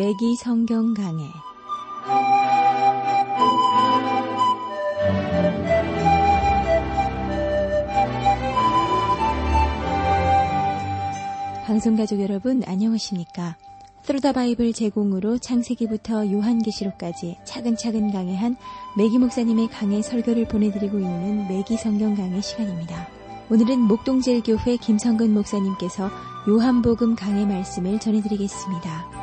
매기 성경 강해. 방송가족 여러분 안녕하십니까? 트루더 바이블 제공으로 창세기부터 요한계시록까지 차근차근 강해한 매기 목사님의 강해 설교를 보내드리고 있는 매기 성경 강해 시간입니다. 오늘은 목동제일교회 김성근 목사님께서 요한복음 강해 말씀을 전해드리겠습니다.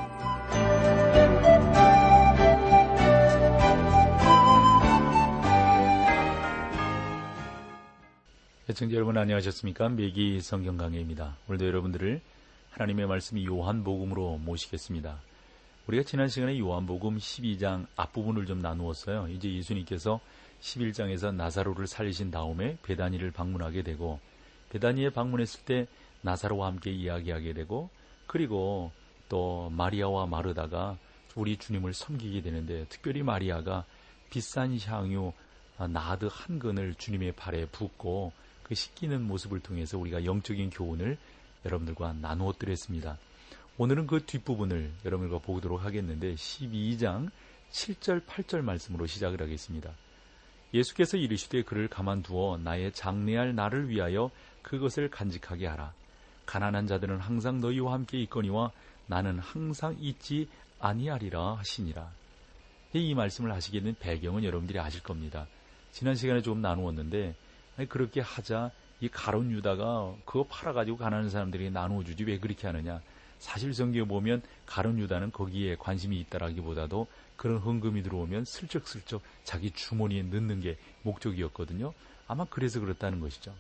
시청자 여러분 안녕하셨습니까? 매기 성경 강해입니다. 오늘도 여러분들을 하나님의 말씀 요한복음으로 모시겠습니다. 우리가 지난 시간에 요한복음 12장 앞부분을 좀 나누었어요. 이제 예수님께서 11장에서 나사로를 살리신 다음에 베다니를 방문하게 되고, 베다니에 방문했을 때 나사로와 함께 이야기하게 되고, 그리고 또 마리아와 마르다가 우리 주님을 섬기게 되는데, 특별히 마리아가 비싼 향유 나드 한 근을 주님의 발에 붓고 그 씻기는 모습을 통해서 우리가 영적인 교훈을 여러분들과 나누어 드렸습니다. 오늘은 그 뒷부분을 여러분들과 보도록 하겠는데 12장 7절 8절 말씀으로 시작을 하겠습니다. 예수께서 이르시되 그를 가만두어 나의 장래할 나를 위하여 그것을 간직하게 하라. 가난한 자들은 항상 너희와 함께 있거니와 나는 항상 있지 아니하리라 하시니라. 이 말씀을 하시게 된 배경은 여러분들이 아실 겁니다. 지난 시간에 좀 나누었는데, 그렇게 하자 이 가룟 유다가 그거 팔아가지고 가난한 사람들이 나누어주지 왜 그렇게 하느냐. 사실 성경에 보면 가룟 유다는 거기에 관심이 있다라기보다도 그런 헌금이 들어오면 슬쩍슬쩍 자기 주머니에 넣는 게 목적이었거든요. 아마 그래서 그렇다는 것이죠.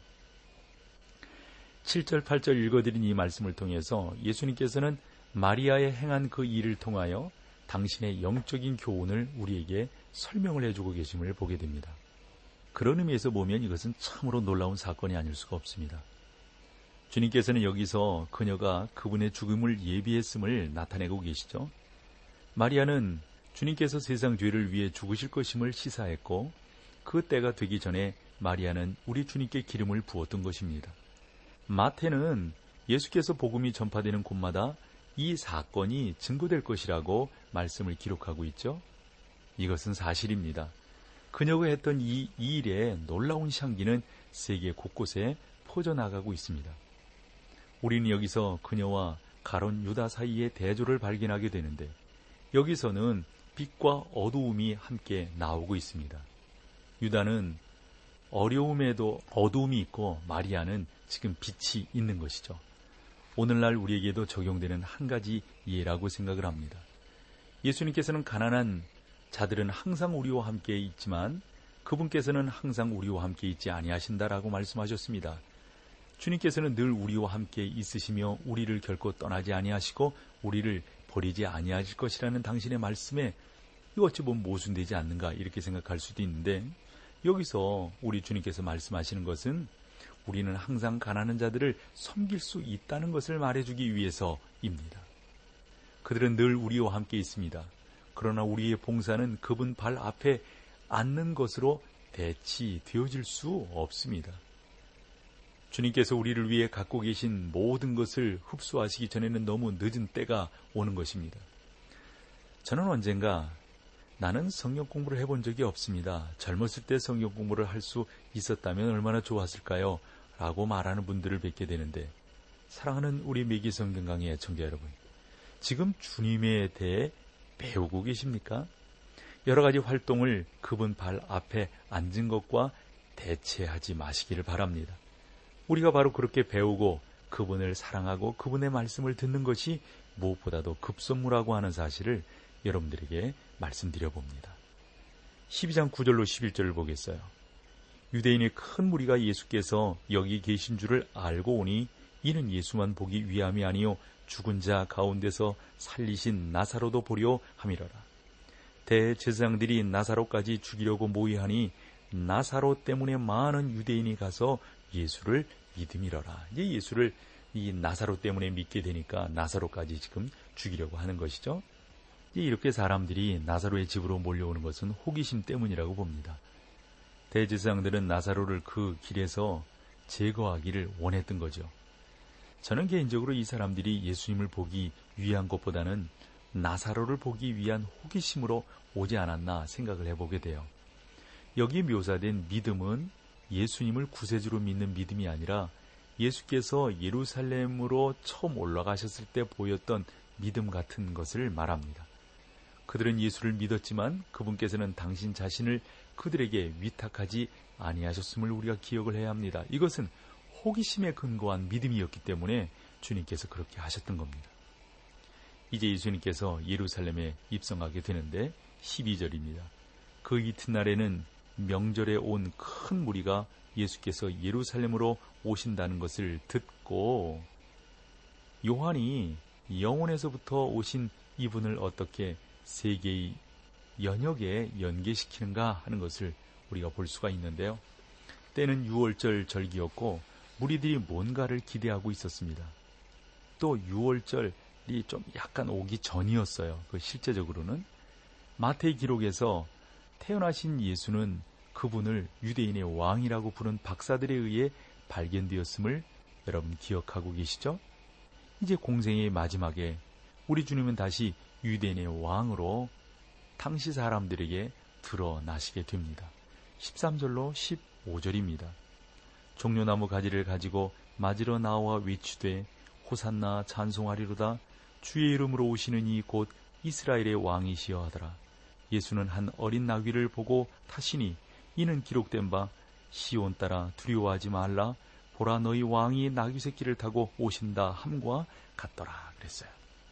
7절 8절 읽어드린 이 말씀을 통해서 예수님께서는 마리아의 행한 그 일을 통하여 당신의 영적인 교훈을 우리에게 설명을 해주고 계심을 보게 됩니다. 그런 의미에서 보면 이것은 참으로 놀라운 사건이 아닐 수가 없습니다. 주님께서는 여기서 그녀가 그분의 죽음을 예비했음을 나타내고 계시죠. 마리아는 주님께서 세상 죄를 위해 죽으실 것임을 시사했고, 그 때가 되기 전에 마리아는 우리 주님께 기름을 부었던 것입니다. 마태는 예수께서 복음이 전파되는 곳마다 이 사건이 증거될 것이라고 말씀을 기록하고 있죠. 이것은 사실입니다. 그녀가 했던 이 일의 놀라운 향기는 세계 곳곳에 퍼져나가고 있습니다. 우리는 여기서 그녀와 가룟 유다 사이의 대조를 발견하게 되는데, 여기서는 빛과 어두움이 함께 나오고 있습니다. 유다는 어려움에도 어두움이 있고 마리아는 지금 빛이 있는 것이죠. 오늘날 우리에게도 적용되는 한 가지 예라고 생각을 합니다. 예수님께서는 가난한 자들은 항상 우리와 함께 있지만 그분께서는 항상 우리와 함께 있지 아니하신다라고 말씀하셨습니다. 주님께서는 늘 우리와 함께 있으시며 우리를 결코 떠나지 아니하시고 우리를 버리지 아니하실 것이라는 당신의 말씀에 이거 어찌 보면 모순되지 않는가 이렇게 생각할 수도 있는데, 여기서 우리 주님께서 말씀하시는 것은 우리는 항상 가난한 자들을 섬길 수 있다는 것을 말해주기 위해서입니다. 그들은 늘 우리와 함께 있습니다. 그러나 우리의 봉사는 그분 발 앞에 앉는 것으로 대치되어질 수 없습니다. 주님께서 우리를 위해 갖고 계신 모든 것을 흡수하시기 전에는 너무 늦은 때가 오는 것입니다. 저는 언젠가 나는 성경 공부를 해본 적이 없습니다. 젊었을 때 성경 공부를 할 수 있었다면 얼마나 좋았을까요? 라고 말하는 분들을 뵙게 되는데, 사랑하는 우리 매기 성경 강의 애청자 여러분, 지금 주님에 대해 배우고 계십니까? 여러 가지 활동을 그분 발 앞에 앉은 것과 대체하지 마시기를 바랍니다. 우리가 바로 그렇게 배우고 그분을 사랑하고 그분의 말씀을 듣는 것이 무엇보다도 급선무라고 하는 사실을 여러분들에게 말씀드려봅니다. 12장 9절로 11절을 보겠어요. 유대인의 큰 무리가 예수께서 여기 계신 줄을 알고 오니 이는 예수만 보기 위함이 아니요 죽은 자 가운데서 살리신 나사로도 보려 함이러라. 대제사장들이 나사로까지 죽이려고 모의하니 나사로 때문에 많은 유대인이 가서 예수를 믿음이러라. 이제 예수를 이 나사로 때문에 믿게 되니까 나사로까지 지금 죽이려고 하는 것이죠. 이렇게 사람들이 나사로의 집으로 몰려오는 것은 호기심 때문이라고 봅니다. 대제사장들은 나사로를 그 길에서 제거하기를 원했던 거죠. 저는 개인적으로 이 사람들이 예수님을 보기 위한 것보다는 나사로를 보기 위한 호기심으로 오지 않았나 생각을 해보게 돼요. 여기 묘사된 믿음은 예수님을 구세주로 믿는 믿음이 아니라 예수께서 예루살렘으로 처음 올라가셨을 때 보였던 믿음 같은 것을 말합니다. 그들은 예수를 믿었지만 그분께서는 당신 자신을 그들에게 위탁하지 아니하셨음을 우리가 기억을 해야 합니다. 이것은 호기심에 근거한 믿음이었기 때문에 주님께서 그렇게 하셨던 겁니다. 이제 예수님께서 예루살렘에 입성하게 되는데 12절입니다. 그 이튿날에는 명절에 온 큰 무리가 예수께서 예루살렘으로 오신다는 것을 듣고 요한이 영원에서부터 오신 이분을 어떻게 세계의 연역에 연계시키는가 하는 것을 우리가 볼 수가 있는데요. 때는 6월절 절기였고 무리들이 뭔가를 기대하고 있었습니다. 또 6월절이 좀 약간 오기 전이었어요. 실제적으로는 마태의 기록에서 태어나신 예수는 그분을 유대인의 왕이라고 부른 박사들에 의해 발견되었음을 여러분 기억하고 계시죠? 이제 공생의 마지막에 우리 주님은 다시 유대인의 왕으로 당시 사람들에게 드러나시게 됩니다. 13절로 15절입니다. 종려나무 가지를 가지고 맞으러 나와 외치되 호산나 찬송하리로다 주의 이름으로 오시는 이 곧 이스라엘의 왕이시여 하더라. 예수는 한 어린 나귀를 보고 타시니 이는 기록된 바 시온 따라 두려워하지 말라 보라 너희 왕이 나귀 새끼를 타고 오신다 함과 같더라 그랬어요.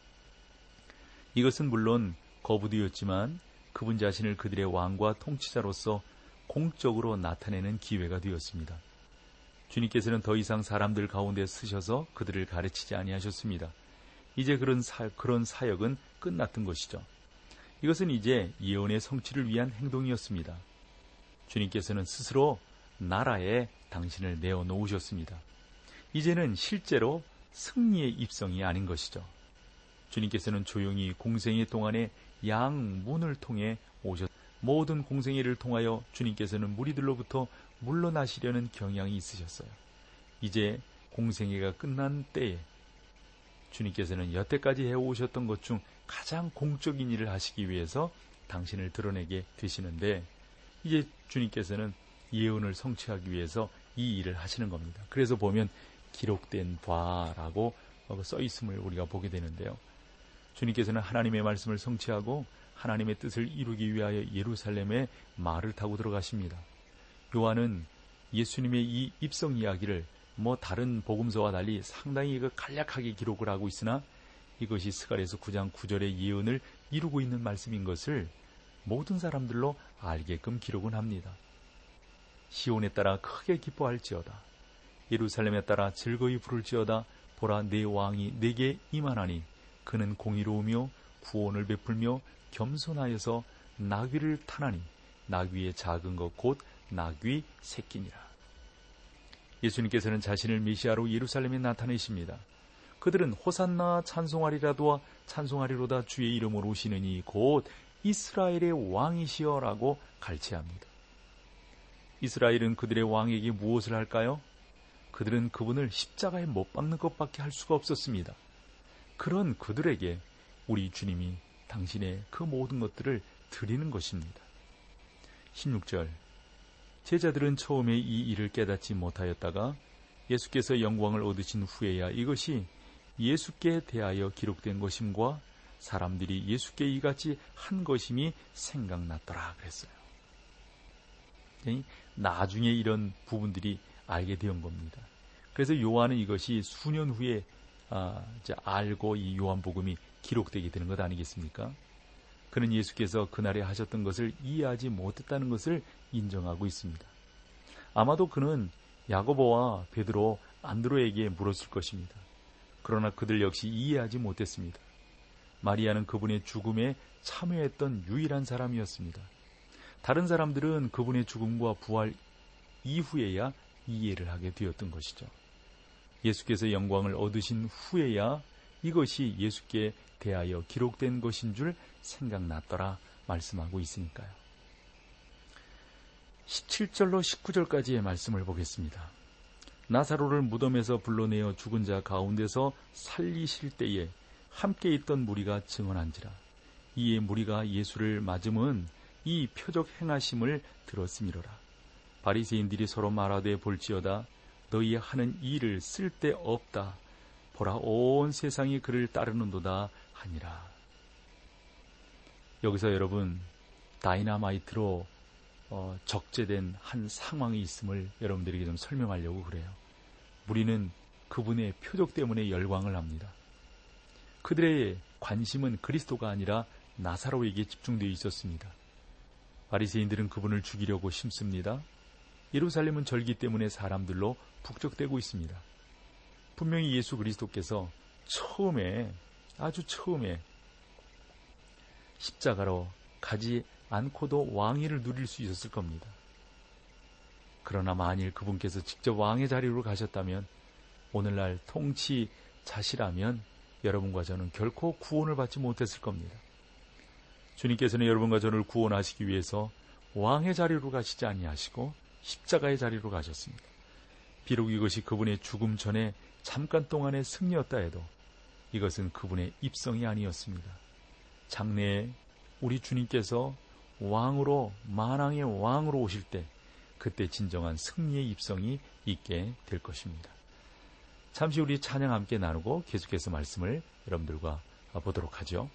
이것은 물론 거부되었지만 그분 자신을 그들의 왕과 통치자로서 공적으로 나타내는 기회가 되었습니다. 주님께서는 더 이상 사람들 가운데 쓰셔서 그들을 가르치지 아니하셨습니다. 이제 그런 사역은 끝났던 것이죠. 이것은 이제 예언의 성취를 위한 행동이었습니다. 주님께서는 스스로 나라에 당신을 내어놓으셨습니다. 이제는 실제로 승리의 입성이 아닌 것이죠. 주님께서는 조용히 공생애 동안에 양문을 통해 오셨. 모든 공생애를 통하여 주님께서는 무리들로부터 물러나시려는 경향이 있으셨어요. 이제 공생애가 끝난 때에 주님께서는 여태까지 해오셨던 것 중 가장 공적인 일을 하시기 위해서 당신을 드러내게 되시는데 이제 주님께서는 예언을 성취하기 위해서 이 일을 하시는 겁니다. 그래서 보면 기록된 바라고 써 있음을 우리가 보게 되는데요. 주님께서는 하나님의 말씀을 성취하고 하나님의 뜻을 이루기 위하여 예루살렘에 말을 타고 들어가십니다. 요한은 예수님의 이 입성 이야기를 다른 복음서와 달리 상당히 간략하게 기록을 하고 있으나 이것이 스가랴서 9장 9절의 예언을 이루고 있는 말씀인 것을 모든 사람들로 알게끔 기록은 합니다. 시온에 따라 크게 기뻐할지어다. 예루살렘에 따라 즐거이 부를지어다. 보라 내 왕이 내게 임하나니 그는 공의로우며 구원을 베풀며 겸손하여서 나귀를 타나니 나귀의 작은 것 곧 나귀 새끼니라. 예수님께서는 자신을 메시아로 예루살렘에 나타내십니다. 그들은 호산나 찬송하리로다 주의 이름으로 오시느니 곧 이스라엘의 왕이시여라고 갈채합니다. 이스라엘은 그들의 왕에게 무엇을 할까요? 그들은 그분을 십자가에 못 박는 것밖에 할 수가 없었습니다. 그런 그들에게 우리 주님이 당신의 그 모든 것들을 드리는 것입니다. 16절 제자들은 처음에 이 일을 깨닫지 못하였다가 예수께서 영광을 얻으신 후에야 이것이 예수께 대하여 기록된 것임과 사람들이 예수께 이같이 한 것임이 생각났더라 그랬어요. 나중에 이런 부분들이 알게 된 겁니다. 그래서 요한은 이것이 수년 후에 알고 이 요한복음이 기록되게 되는 것 아니겠습니까? 그는 예수께서 그날에 하셨던 것을 이해하지 못했다는 것을 인정하고 있습니다. 아마도 그는 야고보와 베드로, 안드로에게 물었을 것입니다. 그러나 그들 역시 이해하지 못했습니다. 마리아는 그분의 죽음에 참여했던 유일한 사람이었습니다. 다른 사람들은 그분의 죽음과 부활 이후에야 이해를 하게 되었던 것이죠. 예수께서 영광을 얻으신 후에야 이것이 예수께 대하여 기록된 것인 줄 생각났더라 말씀하고 있으니까요. 17절로 19절까지의 말씀을 보겠습니다. 나사로를 무덤에서 불러내어 죽은 자 가운데서 살리실 때에 함께 있던 무리가 증언한지라. 이에 무리가 예수를 맞음은 이 표적 행하심을 들었음이로라. 바리새인들이 서로 말하되 볼지어다. 너희 하는 일을 쓸데없다. 보라, 온 세상이 그를 따르는도다 하니라. 여기서 여러분, 다이나마이트로 적재된 한 상황이 있음을 여러분들에게 좀 설명하려고 그래요. 무리는 그분의 표적 때문에 열광을 합니다. 그들의 관심은 그리스도가 아니라 나사로에게 집중되어 있었습니다. 바리새인들은 그분을 죽이려고 심습니다. 예루살렘은 절기 때문에 사람들로 북적대고 있습니다. 분명히 예수 그리스도께서 아주 처음에 십자가로 가지 않고도 왕위를 누릴 수 있었을 겁니다. 그러나 만일 그분께서 직접 왕의 자리로 가셨다면, 오늘날 통치자시라면 여러분과 저는 결코 구원을 받지 못했을 겁니다. 주님께서는 여러분과 저를 구원하시기 위해서 왕의 자리로 가시지 아니하시고 십자가의 자리로 가셨습니다. 비록 이것이 그분의 죽음 전에 잠깐 동안의 승리였다 해도 이것은 그분의 입성이 아니었습니다. 장래에 우리 주님께서 왕으로, 만왕의 왕으로 오실 때, 그때 진정한 승리의 입성이 있게 될 것입니다. 잠시 우리 찬양 함께 나누고 계속해서 말씀을 여러분들과 보도록 하죠.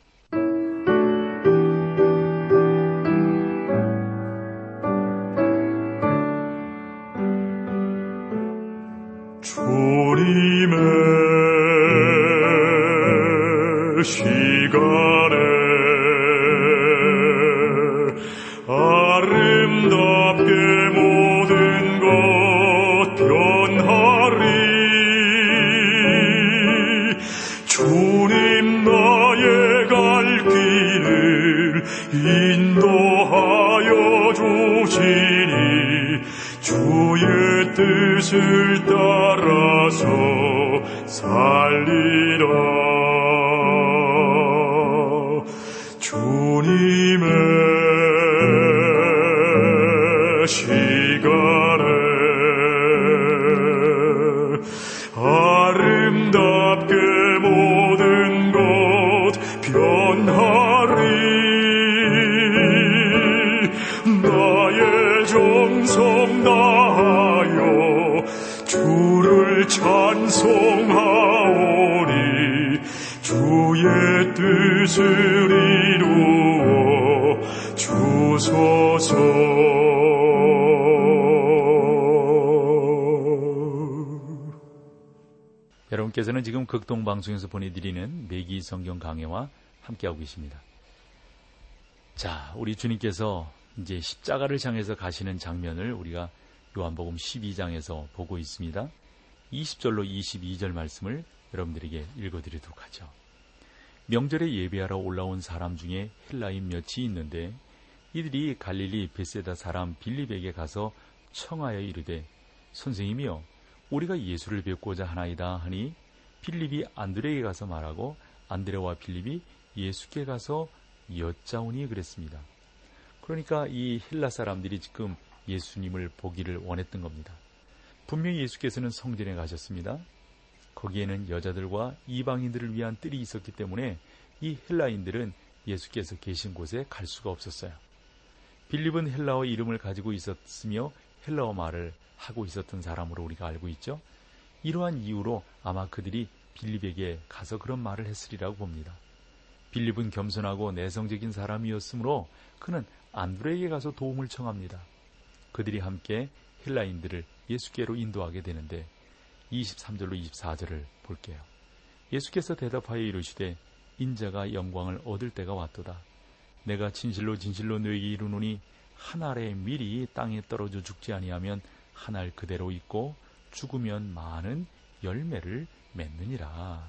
주님의 시간에 아름답게 모든 것 변하리. 주님 나의 갈 길을 인도하여 주시니 주의 뜻을 따라서 살리라. 주님의 시간에 아름답게 모든 것 변하리. 나의 정성 다하여 주를 찬송하오니 주의 뜻을 이루어 주소서. 여러분께서는 지금 극동방송에서 보내드리는 매기 성경 강해와 함께하고 계십니다. 자, 우리 주님께서 이제 십자가를 향해서 가시는 장면을 우리가 요한복음 12장에서 보고 있습니다. 20절로 22절 말씀을 여러분들에게 읽어드리도록 하죠. 명절에 예배하러 올라온 사람 중에 헬라인 몇이 있는데 이들이 갈릴리 벳세다 사람 빌립에게 가서 청하여 이르되, 선생님이여, 우리가 예수를 뵙고자 하나이다 하니 빌립이 안드레에게 가서 말하고 안드레와 빌립이 예수께 가서 여짜오니 그랬습니다. 그러니까 이 헬라 사람들이 지금 예수님을 보기를 원했던 겁니다. 분명히 예수께서는 성전에 가셨습니다. 거기에는 여자들과 이방인들을 위한 뜰이 있었기 때문에 이 헬라인들은 예수께서 계신 곳에 갈 수가 없었어요. 빌립은 헬라어 이름을 가지고 있었으며 헬라어 말을 하고 있었던 사람으로 우리가 알고 있죠. 이러한 이유로 아마 그들이 빌립에게 가서 그런 말을 했으리라고 봅니다. 빌립은 겸손하고 내성적인 사람이었으므로 그는 안드레에게 가서 도움을 청합니다. 그들이 함께 헬라인들을 예수께로 인도하게 되는데 23절로 24절을 볼게요. 예수께서 대답하여 이르시되, 인자가 영광을 얻을 때가 왔도다. 내가 진실로 진실로 너희에게 이르노니 한 알의 밀이 땅에 떨어져 죽지 아니하면 한 알 그대로 있고 죽으면 많은 열매를 맺느니라.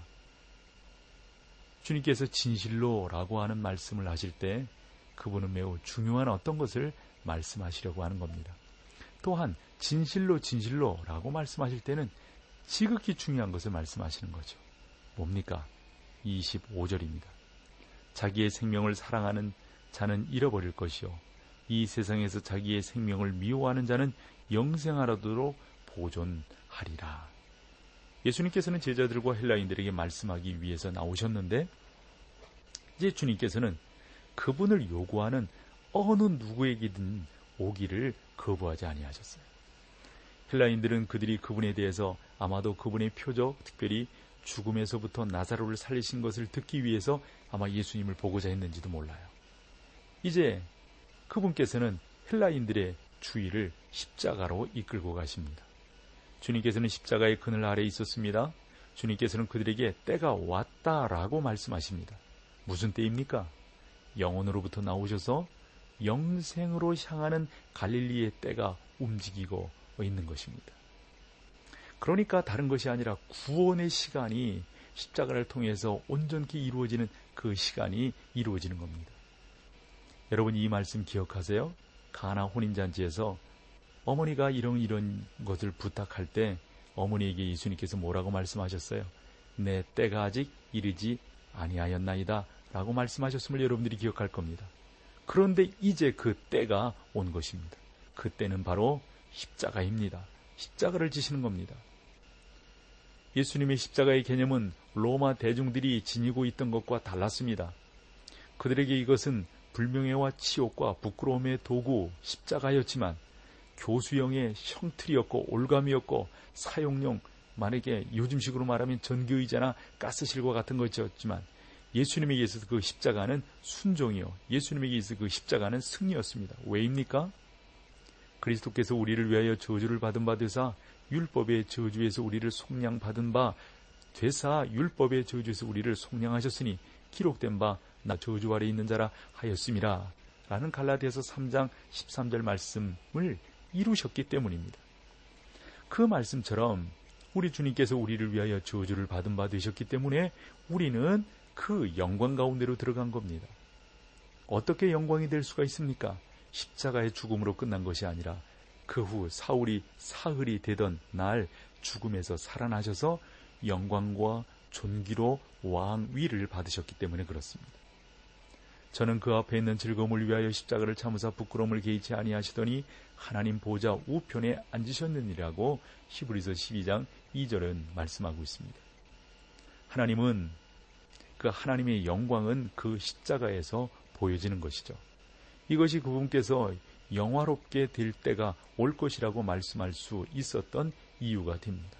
주님께서 진실로라고 하는 말씀을 하실 때 그분은 매우 중요한 어떤 것을 말씀하시려고 하는 겁니다. 또한 진실로라고 말씀하실 때는 지극히 중요한 것을 말씀하시는 거죠. 뭡니까? 25절입니다. 자기의 생명을 사랑하는 자는 잃어버릴 것이요, 이 세상에서 자기의 생명을 미워하는 자는 영생하라도록 보존하리라. 예수님께서는 제자들과 헬라인들에게 말씀하기 위해서 나오셨는데 이제 주님께서는 그분을 요구하는 어느 누구에게든 오기를 거부하지 아니하셨어요. 헬라인들은 그들이 그분에 대해서 아마도 그분의 표적, 특별히 죽음에서부터 나사로를 살리신 것을 듣기 위해서 아마 예수님을 보고자 했는지도 몰라요. 이제 그분께서는 헬라인들의 주의를 십자가로 이끌고 가십니다. 주님께서는 십자가의 그늘 아래에 있었습니다. 주님께서는 그들에게 때가 왔다라고 말씀하십니다. 무슨 때입니까? 영혼으로부터 나오셔서 영생으로 향하는 갈릴리의 때가 움직이고 있는 것입니다. 그러니까 다른 것이 아니라 구원의 시간이 십자가를 통해서 온전히 이루어지는 그 시간이 이루어지는 겁니다. 여러분 이 말씀 기억하세요? 가나 혼인잔치에서 어머니가 이런 것을 부탁할 때 어머니에게 예수님께서 뭐라고 말씀하셨어요? 내 때가 아직 이르지 아니하였나이다 라고 말씀하셨음을 여러분들이 기억할 겁니다. 그런데 이제 그 때가 온 것입니다. 그 때는 바로 십자가입니다. 십자가를 지시는 겁니다. 예수님의 십자가의 개념은 로마 대중들이 지니고 있던 것과 달랐습니다. 그들에게 이것은 불명예와 치욕과 부끄러움의 도구 십자가였지만 교수형의 형틀이었고 올감이었고 사용용, 만약에 요즘식으로 말하면 전기의자나 가스실과 같은 것이었지만 예수님에게 있어서 그 십자가는 순종이요, 예수님에게 있어서 그 십자가는 승리였습니다. 왜입니까? 그리스도께서 우리를 위하여 저주를 받은 바 되사 율법의 저주에서 우리를 속량받은 바 되사 율법의 저주에서 우리를 속량하셨으니 기록된 바 나 저주 아래 있는 자라 하였음이라 라는 갈라디아서 3장 13절 말씀을 이루셨기 때문입니다. 그 말씀처럼 우리 주님께서 우리를 위하여 저주를 받은 바 되셨기 때문에 우리는 그 영광 가운데로 들어간 겁니다. 어떻게 영광이 될 수가 있습니까? 십자가의 죽음으로 끝난 것이 아니라 그 후 사울이 사흘이 되던 날 죽음에서 살아나셔서 영광과 존귀로 왕위를 받으셨기 때문에 그렇습니다. 저는 그 앞에 있는 즐거움을 위하여 십자가를 참으사 부끄러움을 개의치 아니하시더니 하나님 보좌 우편에 앉으셨느니라고 히브리서 12장 2절은 말씀하고 있습니다. 하나님은 그 하나님의 영광은 그 십자가에서 보여지는 것이죠. 이것이 그분께서 영화롭게 될 때가 올 것이라고 말씀할 수 있었던 이유가 됩니다.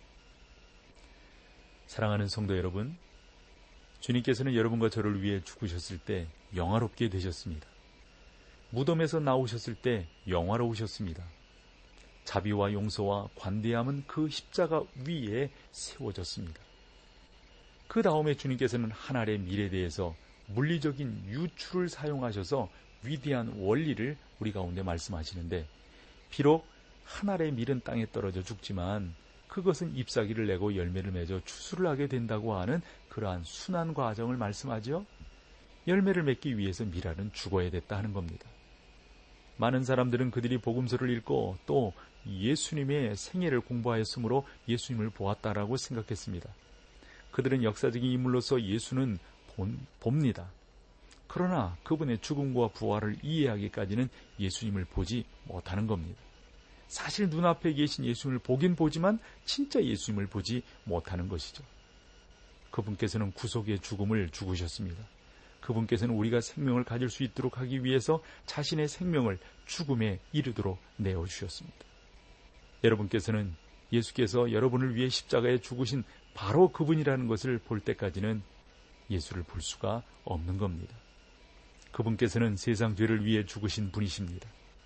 사랑하는 성도 여러분, 주님께서는 여러분과 저를 위해 죽으셨을 때 영화롭게 되셨습니다. 무덤에서 나오셨을 때 영화로우셨습니다. 자비와 용서와 관대함은 그 십자가 위에 세워졌습니다. 그 다음에 주님께서는 하늘의 밀에 대해서 물리적인 유추를 사용하셔서 위대한 원리를 우리 가운데 말씀하시는데, 비록 하늘의 밀은 땅에 떨어져 죽지만 그것은 잎사귀를 내고 열매를 맺어 추수를 하게 된다고 하는 그러한 순환 과정을 말씀하죠. 열매를 맺기 위해서 밀알은 죽어야 됐다 하는 겁니다. 많은 사람들은 그들이 복음서를 읽고 또 예수님의 생애를 공부하였으므로 예수님을 보았다라고 생각했습니다. 그들은 역사적인 인물로서 예수는 봅니다. 그러나 그분의 죽음과 부활을 이해하기까지는 예수님을 보지 못하는 겁니다. 사실 눈앞에 계신 예수님을 보긴 보지만 진짜 예수님을 보지 못하는 것이죠. 그분께서는 구속의 죽음을 죽으셨습니다. 그분께서는 우리가 생명을 가질 수 있도록 하기 위해서 자신의 생명을 죽음에 이르도록 내어주셨습니다. 여러분께서는 예수께서 여러분을 위해 십자가에 죽으신 바로 그분이라는 것을 볼 때까지는 예수를 볼 수가 없는 겁니다. 그분께서는 세상 죄를 위해 죽으신 분이십니다.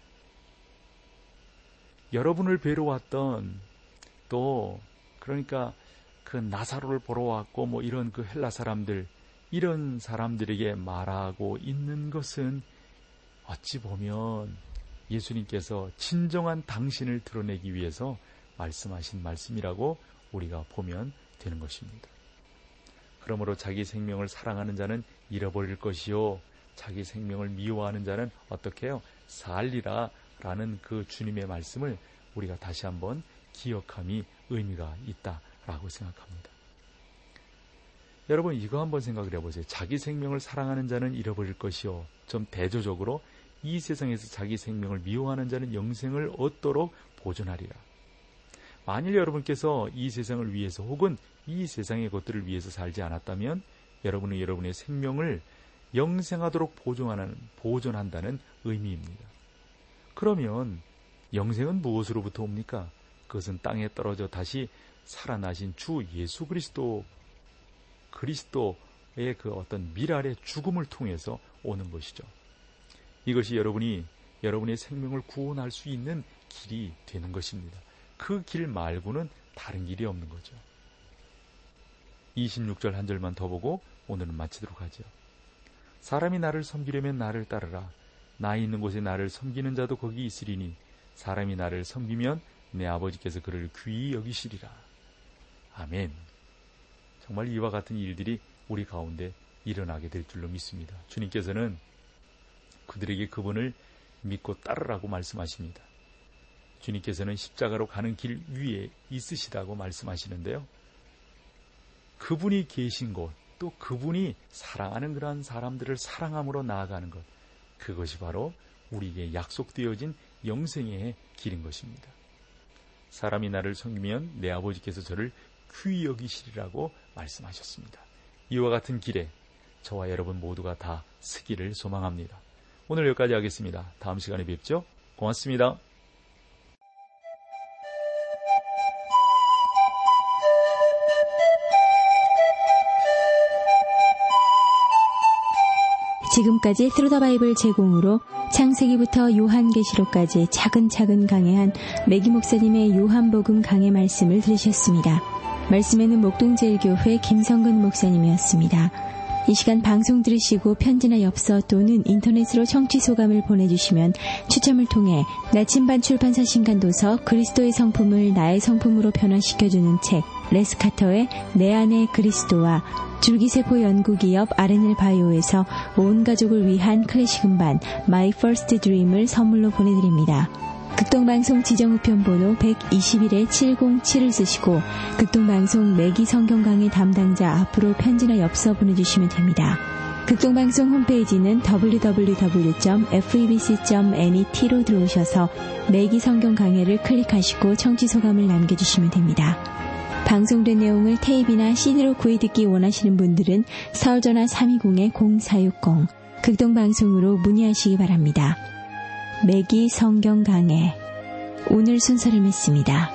여러분을 뵈러 왔던 또 그러니까 그 나사로를 보러 왔고 뭐 이런 그 헬라 사람들, 이런 사람들에게 말하고 있는 것은 어찌 보면 예수님께서 진정한 당신을 드러내기 위해서 말씀하신 말씀이라고 우리가 보면 되는 것입니다. 그러므로 자기 생명을 사랑하는 자는 잃어버릴 것이요, 자기 생명을 미워하는 자는 어떻게 해요? 살리라 라는 그 주님의 말씀을 우리가 다시 한번 기억함이 의미가 있다라고 생각합니다. 여러분 이거 한번 생각을 해보세요. 자기 생명을 사랑하는 자는 잃어버릴 것이요, 좀 대조적으로 이 세상에서 자기 생명을 미워하는 자는 영생을 얻도록 보존하리라. 만일 여러분께서 이 세상을 위해서 혹은 이 세상의 것들을 위해서 살지 않았다면 여러분은 여러분의 생명을 영생하도록 보존한다는 의미입니다. 그러면 영생은 무엇으로부터 옵니까? 그것은 땅에 떨어져 다시 살아나신 주 예수 그리스도의 그 어떤 밀알의 죽음을 통해서 오는 것이죠. 이것이 여러분의 생명을 구원할 수 있는 길이 되는 것입니다. 그 길 말고는 다른 길이 없는 거죠. 26절 한 절만 더 보고 오늘은 마치도록 하죠. 사람이 나를 섬기려면 나를 따르라. 나 있는 곳에 나를 섬기는 자도 거기 있으리니 사람이 나를 섬기면 내 아버지께서 그를 귀히 여기시리라. 아멘. 정말 이와 같은 일들이 우리 가운데 일어나게 될 줄로 믿습니다. 주님께서는 그들에게 그분을 믿고 따르라고 말씀하십니다. 주님께서는 십자가로 가는 길 위에 있으시다고 말씀하시는데요. 그분이 계신 곳, 또 그분이 사랑하는 그러한 사람들을 사랑함으로 나아가는 것, 그것이 바로 우리에게 약속되어진 영생의 길인 것입니다. 사람이 나를 섬기면 내 아버지께서 저를 귀히 여기시리라고 말씀하셨습니다. 이와 같은 길에 저와 여러분 모두가 다 서기를 소망합니다. 오늘 여기까지 하겠습니다. 다음 시간에 뵙죠. 고맙습니다. 지금까지 Through the Bible 제공으로 창세기부터 요한계시록까지 차근차근 강해한 매기 목사님의 요한복음 강해 말씀을 들으셨습니다. 말씀에는 목동제일교회 김성근 목사님이었습니다. 이 시간 방송 들으시고 편지나 엽서 또는 인터넷으로 청취 소감을 보내주시면 추첨을 통해 나침반 출판사 신간도서 그리스도의 성품을 나의 성품으로 변화시켜주는 책 레스카터의 내 안의 그리스도와 줄기세포 연구기업 R&L 바이오에서 온 가족을 위한 클래식 음반 My First Dream을 선물로 보내드립니다. 극동방송 지정우편번호 121-707을 쓰시고 극동방송 매기 성경강의 담당자 앞으로 편지나 엽서 보내주시면 됩니다. 극동방송 홈페이지는 www.febc.net로 들어오셔서 매기 성경강해를 클릭하시고 청취소감을 남겨주시면 됩니다. 방송된 내용을 테이프나 CD로 구해듣기 원하시는 분들은 서울전화 320-0460 극동방송으로 문의하시기 바랍니다. 매기 성경 강해 오늘 순서를 맺습니다.